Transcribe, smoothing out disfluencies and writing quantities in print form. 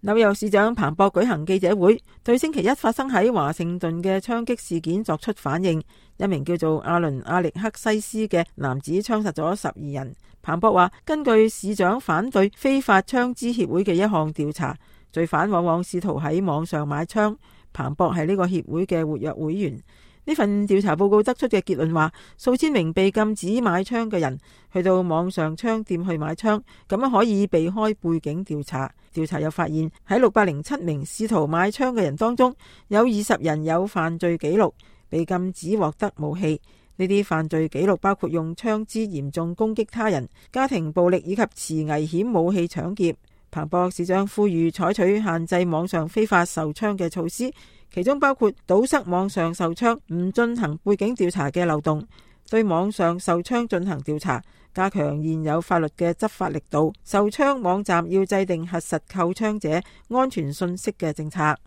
紐約市長彭博舉行記者會，對星期一發生喺華盛頓嘅槍擊事件作出反應。一名叫做阿倫·阿力克西斯嘅男子槍殺咗12人。彭博話，根據市長反對非法槍支協會嘅一項調查，罪犯往往試圖喺網上買槍。彭博係呢個協會嘅活躍會員。呢份調查報告得出嘅結論話，數千名被禁止買槍嘅人去到網上槍店去買槍，咁樣可以避開背景調查。調查又發現喺607名試圖買槍嘅人當中，有20人有犯罪記錄，被禁止獲得武器。呢啲犯罪記錄包括用槍支嚴重攻擊他人、家庭暴力以及持危險武器搶劫。彭博市長呼籲採取限制網上非法售槍嘅措施，其中包括堵塞網上售槍唔進行背景調查嘅漏洞，對網上售槍進行調查，加強現有法律嘅執法力度。售槍網站要制定核實購槍者安全信息嘅政策。